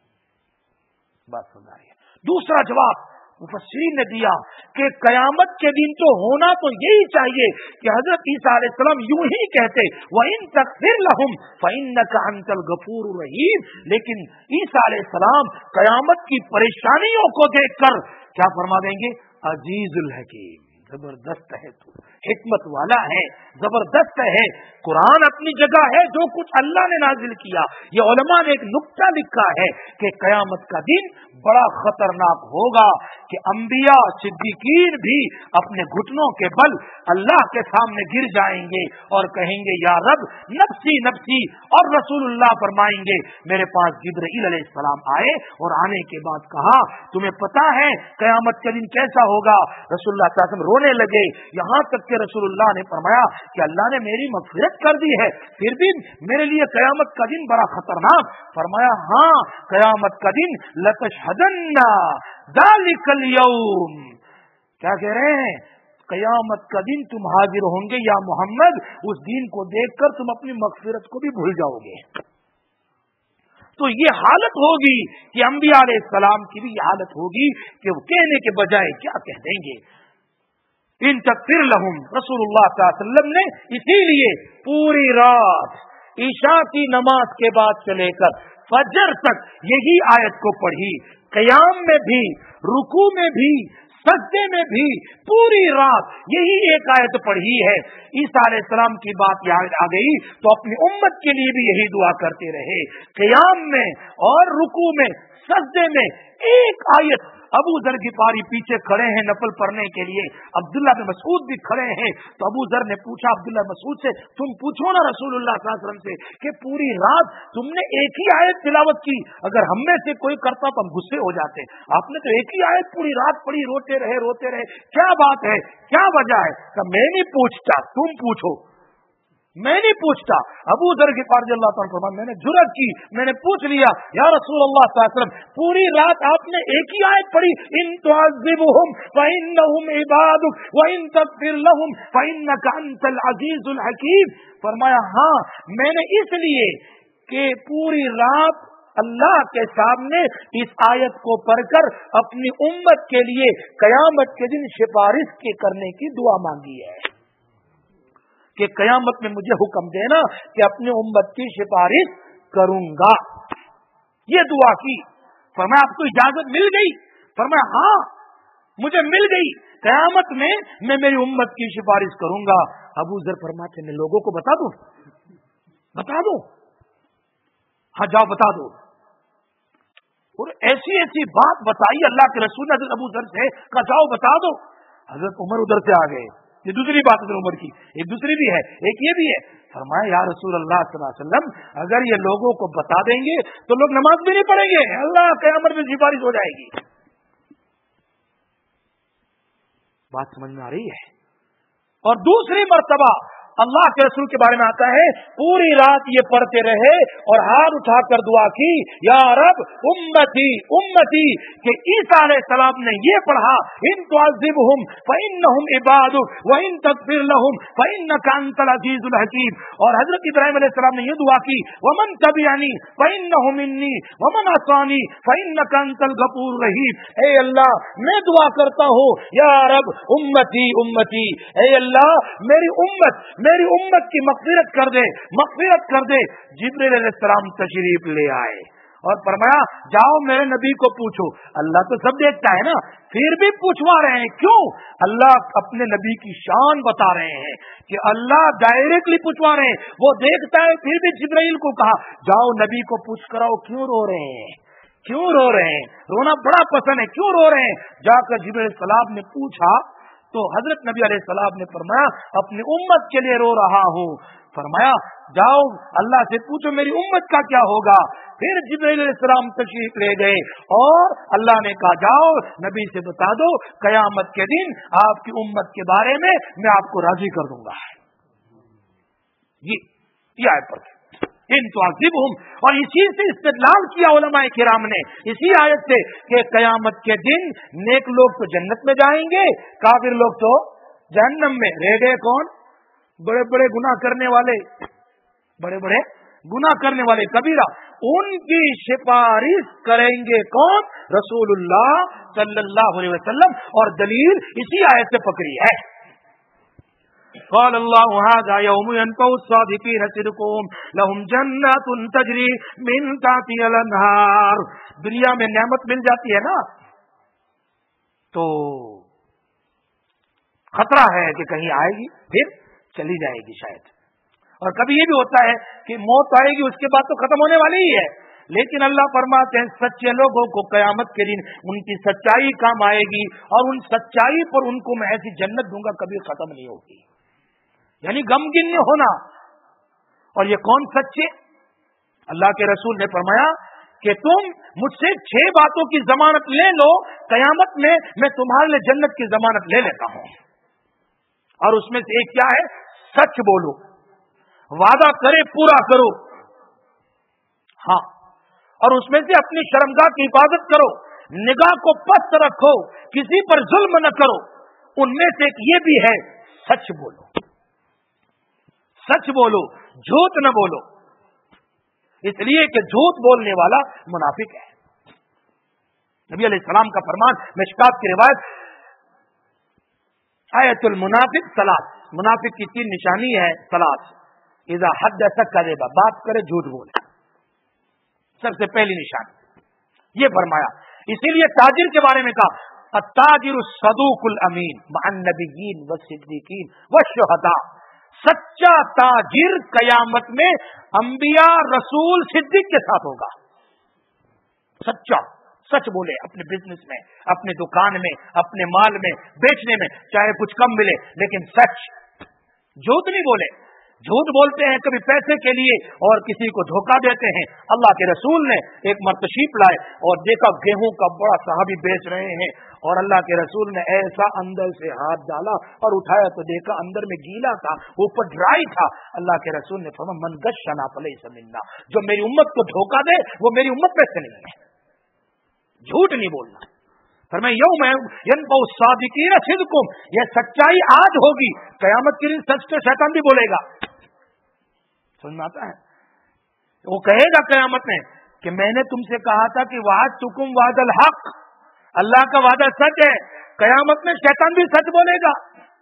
بات سمجھ رہی ہے؟ دوسرا جواب مفسرین نے دیا کہ قیامت کے دن تو ہونا تو یہی چاہیے کہ حضرت عیسیٰ علیہ السلام یوں ہی کہتے وَإِن تَغْفِرْ لَهُمْ فَإِنَّكَ أَنْتَ الْغَفُورُ الرَّحِيمُ، لیکن عیسیٰ علیہ السلام قیامت کی پریشانیوں کو دیکھ کر کیا فرما دیں گے؟ عزیز الحکیم، زبردست ہے، تو حکمت والا ہے، زبردست ہے۔ قرآن اپنی جگہ ہے، جو کچھ اللہ نے نازل کیا۔ یہ علماء نے ایک نکتہ لکھا ہے کہ قیامت کا دن بڑا خطرناک ہوگا کہ انبیاء صدیقین بھی اپنے گھٹنوں کے بل اللہ کے سامنے گر جائیں گے اور کہیں گے یا رب نفسی نفسی، اور رسول اللہ فرمائیں گے میرے پاس جبرائیل علیہ السلام آئے اور آنے کے بعد کہا تمہیں پتا ہے قیامت کا دن کیسا ہوگا؟ رسول اللہ صلی اللہ علیہ وسلم رونے لگے، یہاں تک کہ رسول اللہ نے فرمایا کہ اللہ نے میری مغفرت کر دی ہے، پھر بھی میرے لیے قیامت کا دن بڑا خطرناک۔ فرمایا ہاں قیامت کا دن لتشہدن ذالک اليوم، کیا کہہ رہے ہیں؟ قیامت کا دن تم حاضر ہوں گے یا محمد، اس دن کو دیکھ کر تم اپنی مغفرت کو بھی بھول جاؤ گے۔ تو یہ حالت ہوگی کہ انبیاء علیہ السلام کی بھی یہ حالت ہوگی کہ وہ کہنے کے بجائے کیا کہہ دیں گے. ان تغفر لہم، رسول اللہ صلی اللہ علیہ وسلم نے اسی لیے پوری رات عشاء کی نماز کے بعد سے لے کر فجر تک یہی آیت کو پڑھی. قیام میں بھی، رکوع میں بھی، سجدے میں بھی پوری رات یہی ایک آیت پڑھی ہے. عیسیٰ علیہ السلام کی بات یاد آ گئی تو اپنی امت کے لیے بھی یہی دعا کرتے رہے. قیام میں اور رکوع میں، سجدے میں ایک آیت. ابو ذر غفاری پیچھے کھڑے ہیں نفل پڑھنے کے لیے، عبداللہ بن مسعود بھی کھڑے ہیں. تو ابو ذر نے پوچھا عبداللہ بن مسعود سے، تم پوچھو نا رسول اللہ صلی اللہ علیہ وسلم سے کہ پوری رات تم نے ایک ہی آیت تلاوت کی، اگر ہم میں سے کوئی کرتا تو ہم غصے ہو جاتے. آپ نے تو ایک ہی آیت پوری رات پڑھی، روتے رہے روتے رہے، کیا بات ہے، کیا وجہ ہے؟ کہ میں نہیں پوچھتا، تم پوچھو. میں نہیں پوچھتا. ابو ذر غفاری رضی اللہ تعالیٰ عنہ، میں نے جرأت کی، میں نے پوچھ لیا یا رسول اللہ صلی اللہ علیہ وسلم پوری رات آپ نے ایک ہی آیت پڑھی، ان تعذبهم فانهم عبادك وان تغفر لهم فانك انت العزیز الحکیم. فرمایا ہاں میں نے اس لیے کہ پوری رات اللہ کے سامنے اس آیت کو پڑھ کر اپنی امت کے لیے قیامت کے دن سفارش کے کرنے کی دعا مانگی ہے کہ قیامت میں مجھے حکم دینا کہ اپنی امت کی سفارش کروں گا. یہ دعا کی. فرمایا آپ کو اجازت مل گئی؟ فرمایا ہاں مجھے مل گئی، قیامت میں میں میری امت کی سفارش کروں گا. ابو ذر فرماتے میں لوگوں کو بتا دوں بتا دوں ہاں جاؤ بتا دو. اور ایسی ایسی بات بتائی اللہ کے رسول نے حضرت ابو ذر سے، کہا جاؤ بتا دو. حضرت عمر ادھر سے آ گئے. یہ دوسری بات حضرت عمر کی، ایک دوسری بھی ہے، ایک یہ بھی ہے. فرمایا یا رسول اللہ صلی اللہ علیہ وسلم اگر یہ لوگوں کو بتا دیں گے تو لوگ نماز بھی نہیں پڑھیں گے، اللہ قیامت میں سفارش ہو جائے گی. بات سمجھ میں آ رہی ہے؟ اور دوسری مرتبہ اللہ کے رسول کے بارے میں آتا ہے پوری رات یہ پڑھتے رہے اور ہاتھ اٹھا کر دعا کی یا رب امتی امتی. کہ عیسیٰ علیہ السلام نے یہ پڑھا ان تعذبهم فانهم عبادك وان تغفر لهم فانك انت العزیز الحکیم. اور حضرت ابراہیم علیہ السلام نے یہ دعا کی ومن تبعنی فانه منی ومن عصانی فانك انت الغفور الرحیم. اے اللہ میں دعا کرتا ہوں یا رب امتی امتی، اے اللہ میری امت میری امت کی مغفرت کر دے مغفرت کر دے. جبریل علیہ السلام تشریف لے آئے اور فرمایا جاؤ میرے نبی کو پوچھو. اللہ تو سب دیکھتا ہے نا، پھر بھی پوچھوا رہے ہیں. کیوں؟ اللہ اپنے نبی کی شان بتا رہے ہیں کہ اللہ ڈائریکٹلی پوچھوا رہے ہیں. وہ دیکھتا ہے پھر بھی جبرائیل کو کہا جاؤ نبی کو پوچھ کر آؤ کیوں رو رہے ہیں، کیوں رو رہے ہیں، رونا بڑا پسند ہے، کیوں رو رہے ہیں. جا کر جبرائیل علیہ السلام نے پوچھا تو حضرت نبی علیہ السلام نے فرمایا اپنی امت کے لیے رو رہا ہوں. فرمایا جاؤ اللہ سے پوچھو میری امت کا کیا ہوگا. پھر جبرائیل علیہ السلام تشریف لے گئے اور اللہ نے کہا جاؤ نبی سے بتا دو قیامت کے دن آپ کی امت کے بارے میں میں آپ کو راضی کر دوں گا. یہ آیت پر ان تعذبهم، اور اسی سے استدلال کیا علماء کرام نے اسی آیت سے کہ قیامت کے دن نیک لوگ تو جنت میں جائیں گے، کافر لوگ تو جہنم میں. رہ گئے کون؟ بڑے بڑے گناہ کرنے والے، بڑے بڑے گناہ کرنے والے کبیرہ. ان کی سفارش کریں گے کون؟ رسول اللہ صلی اللہ علیہ وسلم. اور دلیل اسی آیت سے پکڑی ہے. قال اللہ هذا يوم ينفع الصادقين صدقهم لهم جنات تجری من تحتها الانہار. دنیا میں نعمت مل جاتی ہے نا تو خطرہ ہے کہ کہیں آئے گی پھر چلی جائے گی شاید. اور کبھی یہ بھی ہوتا ہے کہ موت آئے گی اس کے بعد تو ختم ہونے والی ہی ہے، لیکن اللہ فرماتے ہیں سچے لوگوں کو قیامت کے دن ان کی سچائی کام آئے گی اور ان سچائی پر ان کو میں ایسی جنت دوں گا کبھی ختم نہیں ہوگی. یعنی غمگین نہیں ہونا. اور یہ کون سچے؟ اللہ کے رسول نے فرمایا کہ تم مجھ سے چھ باتوں کی ضمانت لے لو، قیامت میں میں تمہارے لیے جنت کی ضمانت لے لیتا ہوں. اور اس میں سے ایک کیا ہے؟ سچ بولو، وعدہ کرے پورا کرو. ہاں، اور اس میں سے اپنی شرمگاہ کی حفاظت کرو، نگاہ کو پست رکھو، کسی پر ظلم نہ کرو. ان میں سے ایک یہ بھی ہے سچ بولو. سچ بولو، جھوٹ نہ بولو. اس لیے کہ جھوٹ بولنے والا منافق ہے۔ نبی علیہ السلام کا فرمان، مشکات کی روایت، آیت المنافق ثلاث، منافق کی تین نشانی ہے ثلاث، اذا حدث کذب، بات کرے جھوٹ بولے، سب سے پہلی نشانی یہ فرمایا۔ اسی لیے تاجر کے بارے میں کہا التاجر الصدوق الامین مع النبیین والصدیقین والشہداء، سچا تاجر قیامت میں انبیاء، رسول، صدیق کے ساتھ ہوگا۔ سچا، سچ بولے اپنے بزنس میں، اپنے دکان میں، اپنے مال میں، بیچنے میں، چاہے کچھ کم ملے لیکن سچ، جھوٹ نہیں بولے۔ جھوٹ بولتے ہیں کبھی پیسے کے لیے اور کسی کو دھوکہ دیتے ہیں۔ اللہ کے رسول نے ایک مرتشیف لائے اور دیکھا گیہوں کا بڑا صحابی بیچ رہے ہیں، اور اللہ کے رسول نے ایسا اندر سے ہاتھ ڈالا اور اٹھایا تو دیکھا اندر میں گیلا تھا، اوپر ڈرائی تھا۔ اللہ کے رسول نے فرمایا من غشنا فلیس منا، جو میری امت کو دھوکہ دے وہ میری امت میں سے نہیں ہے۔ جھوٹ نہیں بولنا۔ فرمایا یوم ینفع الصادقین صدقہم، یہ سچائی آج ہوگی، قیامت کے دن سچ تو شیطان بھی بولے گا۔ سمجھ میں آتا ہے؟ وہ کہے گا قیامت میں کہ میں نے تم سے کہا تھا کہ وعدتکم وعد الحق، اللہ کا وعدہ سچ ہے۔ قیامت میں شیطان بھی سچ بولے گا،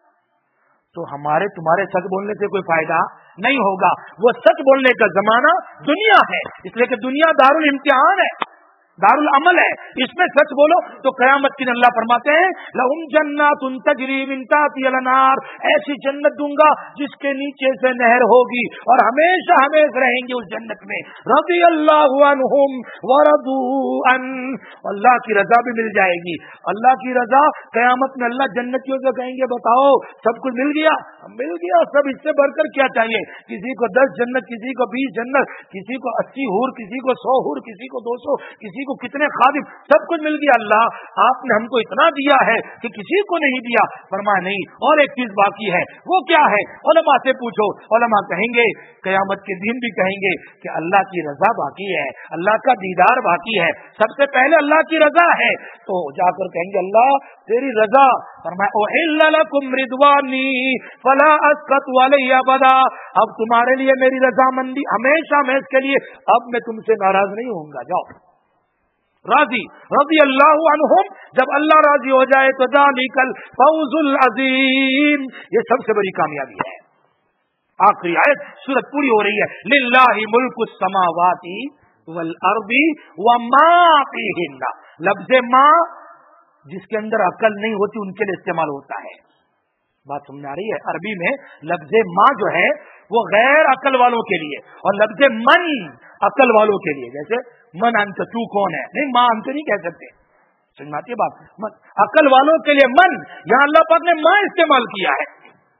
تو ہمارے تمہارے سچ بولنے سے کوئی فائدہ نہیں ہوگا۔ وہ سچ بولنے کا زمانہ دنیا ہے، اس لیے کہ دنیا دار الامتحان ہے، دار العمل ہے، اس میں سچ بولو تو قیامت کی اللہ فرماتے ہیں لہم جنات تجری من تحتها الانہار، ایسی جنت دوں گا جس کے نیچے سے نہر ہوگی اور ہمیشہ ہمیشہ رہیں گے اس جنت میں۔ رضی اللہ عنہم ورضوا عنہ، اللہ کی رضا بھی مل جائے گی۔ اللہ کی رضا قیامت میں اللہ جنتیوں سے کہیں گے بتاؤ سب کچھ مل گیا؟ مل گیا سب، اس سے بڑھ کر کیا چاہیے؟ کسی کو دس جنت، کسی کو بیس جنت، کسی کو اسی حور، کسی کو سو حور، کسی کو دو سو، کسی کو کتنے خادم، سب کچھ مل گیا۔ اللہ آپ نے ہم کو اتنا دیا ہے کہ کسی کو نہیں دیا۔ فرمایا نہیں، اور ایک چیز باقی ہے، وہ کیا ہے؟ علماء سے پوچھو، علماء کہیں گے قیامت کے دن بھی کہیں گے کہ اللہ کی رضا باقی ہے، اللہ کا دیدار باقی ہے، سب سے پہلے اللہ کی رضا ہے۔ تو جا کر کہیں گے اللہ تیری رضا۔ فرمایا احل لکم رضوانی فلا اسقط علی ابدا، اب تمہارے لیے میری رضامندی ہمیشہ میں اس کے لیے، اب میں تم سے ناراض نہیں ہوں گا، جاؤ۔ راضی رضی اللہ عنہم، جب اللہ راضی ہو جائے تو ذالک الفوز العظیم، یہ سب سے بڑی کامیابی ہے۔ آخری آیت سورت پوری ہو رہی ہے، للہ ملک السماوات والارض وما فیہن، لفظ ما جس کے اندر عقل نہیں ہوتی ان کے لیے استعمال ہوتا ہے۔ بات سمجھ آ رہی ہے؟ عربی میں لفظ ما جو ہے وہ غیر عقل والوں کے لیے، اور لفظ من عقل والوں کے لیے، جیسے من انت، تو کون ہے، نہیں ماں انت نہیں کہہ سکتے، سمجھ میں آتی ہے بات؟ من عقل والوں کے لیے من، یہاں اللہ پاک نے ماں استعمال کیا ہے۔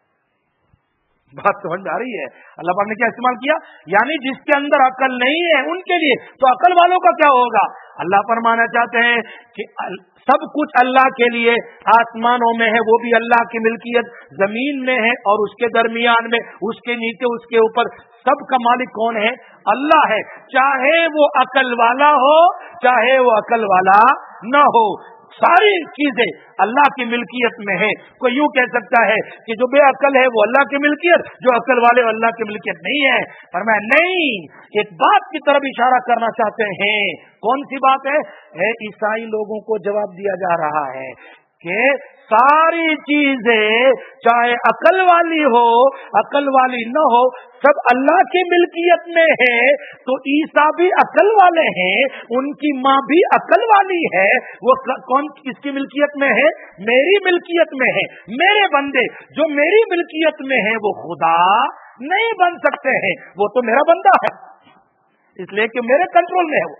بات سمجھ آ رہی ہے؟ اللہ پاک نے کیا استعمال کیا؟ یعنی جس کے اندر عقل نہیں ہے ان کے لیے، تو عقل والوں کا کیا ہوگا؟ اللہ فرمانا چاہتے ہیں کہ سب کچھ اللہ کے لیے، آسمانوں میں ہے وہ بھی اللہ کی ملکیت، زمین میں ہے اور اس کے درمیان میں، اس کے نیچے، اس کے اوپر، سب کا مالک کون ہے؟ اللہ ہے، چاہے وہ عقل والا ہو چاہے وہ عقل والا نہ ہو، ساری چیزیں اللہ کی ملکیت میں ہے۔ کوئی یوں کہہ سکتا ہے کہ جو بے عقل ہے وہ اللہ کی ملکیت، جو عقل والے وہ اللہ کی ملکیت نہیں ہے۔ فرمایا نہیں، ایک بات کی طرف اشارہ کرنا چاہتے ہیں۔ کون سی بات ہے؟ اے عیسائی لوگوں کو جواب دیا جا رہا ہے کہ ساری چیزیں چاہے عقل والی ہو عقل والی نہ ہو سب اللہ کی ملکیت میں ہے، تو عیسیٰ بھی عقل والے ہیں، ان کی ماں بھی عقل والی ہے، وہ کون کس کی ملکیت میں ہے؟ میری ملکیت میں ہے۔ میرے بندے جو میری ملکیت میں ہیں وہ خدا نہیں بن سکتے ہیں، وہ تو میرا بندہ ہے، اس لیے کہ میرے کنٹرول میں ہے۔ وہ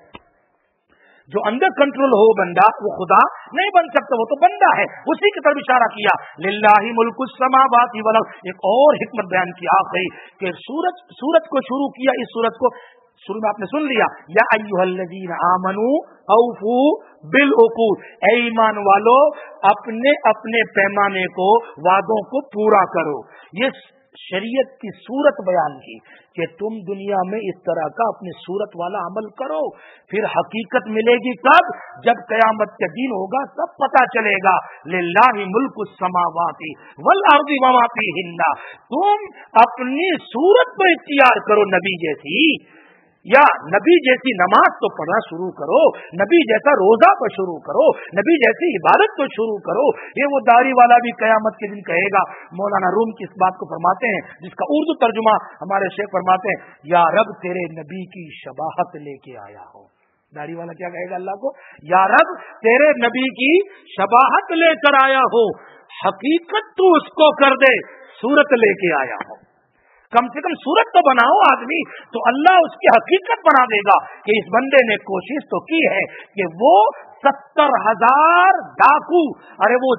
جو اندر کنٹرول ہو بندہ وہ خدا نہیں بن سکتا، وہ تو بندہ ہے۔ اسی کی طرف اشارہ کیا، للہ ملک السماوات والارض۔ ایک اور حکمت بیان کی آخری کہ سورج سورت کو شروع کیا، اس سورت کو شروع میں آپ نے سن لیا، یا ایھا الذین آمنوا اوفوا بالعقود، اے ایمان والو اپنے اپنے پیمانے کو، وعدوں کو پورا کرو۔ یہ شریعت کی صورت بیان کی کہ تم دنیا میں اس طرح کا اپنی صورت والا عمل کرو، پھر حقیقت ملے گی کب؟ جب قیامت کے دن ہوگا تب پتہ چلے گا۔ للہ ملک السماوات والارض وما فیہن، تم اپنی صورت کو اختیار کرو نبی جیسی، یا نبی جیسی نماز تو پڑھنا شروع کرو، نبی جیسا روزہ تو شروع کرو، نبی جیسی عبادت تو شروع کرو۔ یہ وہ داڑھی والا بھی قیامت کے دن کہے گا۔ مولانا روم کی اس بات کو فرماتے ہیں، جس کا اردو ترجمہ ہمارے شیخ فرماتے ہیں، یا رب تیرے نبی کی شباہت لے کے آیا ہو۔ داڑھی والا کیا کہے گا اللہ کو؟ یا رب تیرے نبی کی شباہت لے کر آیا ہو، حقیقت تو اس کو کر دے، صورت لے کے آیا ہو۔ کم سے کم صورت تو بناؤ آدمی، تو اللہ اس کی حقیقت بنا دے گا کہ اس بندے نے کوشش تو کی ہے کہ وہ ستر ہزار ڈاکو، ارے وہ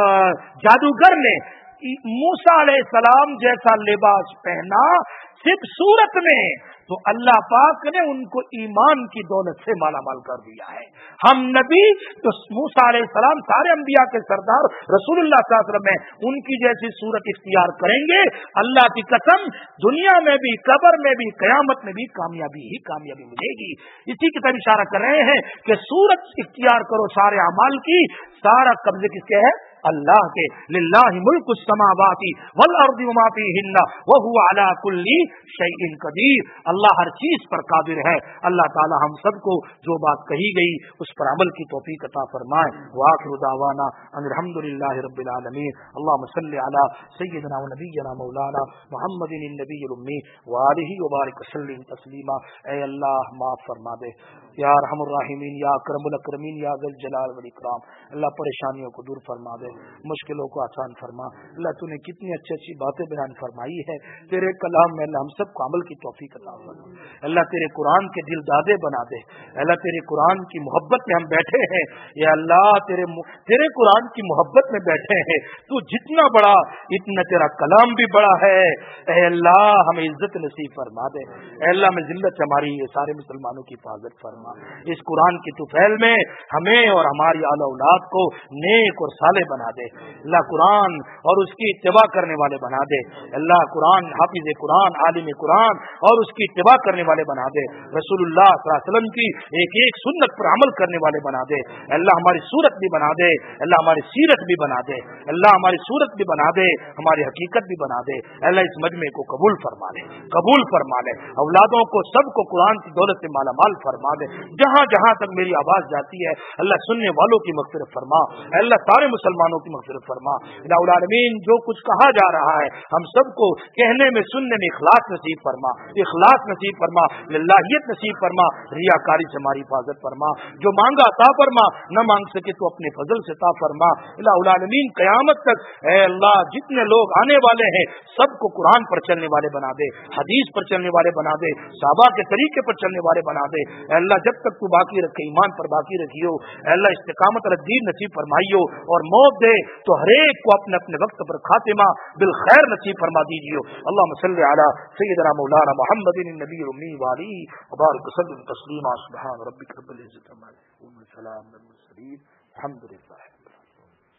جادوگر نے موسیٰ علیہ السلام جیسا لباس پہنا صرف صورت میں، تو اللہ پاک نے ان کو ایمان کی دولت سے مالا مال کر دیا ہے۔ ہم نبی تو موسیٰ علیہ السلام سارے انبیاء کے سردار رسول اللہ صلی اللہ علیہ وسلم میں ان کی جیسی صورت اختیار کریں گے، اللہ کی قسم دنیا میں بھی، قبر میں بھی، قیامت میں بھی کامیابی ہی کامیابی ملے گی۔ اسی کی طرف اشارہ کر رہے ہیں کہ صورت اختیار کرو سارے اعمال کی، سارا قبضے کس کے ہے؟ اللہ کے۔ للہ ملک السماوات والارض وما فیہن وہو علی کل شیء قدیر۔ اللہ ہر چیز پر قادر ہے۔ اللہ تعالی ہم سب کو جو بات کہی گئی اس پر عمل کی توفیق عطا فرمائے۔ وآخر دعوانا ان الحمد للہ رب العالمین۔ اللہم صل علی سیدنا و نبینا مولانا محمد النبی الامی وآلہ وبارک وسلم تسلیما۔ اے اللہ معاف فرما دے یا ارحم الراحمین، یا اکرم الاکرمین، یا ذی الجلال والاکرام۔ اللہ پریشانیوں کو دور فرما دے، مشکلوں کو آسان فرما۔ اللہ تو نے کتنی اچھی اچھی باتیں بیان فرمائی ہے تیرے کلام میں، اللہ ہم سب کو عمل کی توفیق عطا فرما۔ اللہ تیرے قرآن کے دل دادے بنا دے، اللہ تیرے قرآن کی محبت میں ہم بیٹھے ہیں، یا اللہ تیرے تیرے قرآن کی محبت میں بیٹھے ہیں، تو جتنا بڑا اتنا تیرا کلام بھی بڑا ہے۔ اے اللہ ہمیں عزت نصیب فرما دے، اے اللہ میں ذلت ہماری سارے مسلمانوں کی حفاظت فرما۔ اس قرآن کی طفیل میں ہمیں اور ہماری آل اولاد کو نیک اور صالح بنا دے۔ اللہ قرآن اور اس کی اتباع کرنے والے بنا دے۔ اللہ قرآن حافظ قرآن، عالم قرآن اور اس کی اتباع کرنے والے بنا دے۔ رسول اللہ صلی اللہ علیہ وسلم کی ایک ایک سنت پر عمل کرنے والے بنا دے۔ اللہ ہماری صورت بھی بنا دے، اللہ ہماری سیرت بھی بنا دے، اللہ ہماری صورت بھی بنا دے، ہماری حقیقت بھی بنا دے۔ اللہ اس مجمع کو قبول فرما لے، قبول فرما لے، اولادوں کو سب کو قرآن کی دولت سے مالا مال فرما دے۔ جہاں جہاں تک میری آواز جاتی ہے اللہ سننے والوں کی مغفرت فرما، اللہ سارے مسلمانوں کی مغفرت فرما۔ الہ العالمین جو کچھ کہا جا رہا ہے ہم سب کو کہنے میں سننے میں اخلاص نصیب فرما، اخلاص نصیب فرما، للہیت نصیب فرما، ریاکاری سے ہماری حفاظت فرما۔ جو مانگا عطا فرما، نہ مانگ سکے تو اپنے فضل سے عطا فرما۔ الہ العالمین قیامت تک اے اللہ جتنے لوگ آنے والے ہیں سب کو قرآن پر چلنے والے بنا دے، حدیث پر چلنے والے بنا دے، صحابہ کے طریقے پر چلنے والے بنا دے۔ اے اللہ جب تک تو باقی رکھے ایمان پر باقی رکھیو، اے اللہ استقامت الدین نصیب فرمائیو، اور موت دے تو ہر ایک کو اپنے اپنے وقت پر خاتمہ بالخیر نصیب فرما دیجیو۔ اللہم صلی علی سیدنا مولانا محمد النبی الامی وآلہ وبارک وسلم تسلیما۔ سبحان ربک رب العزت عما یصفون، وسلام علی المرسلین، الحمد للہ۔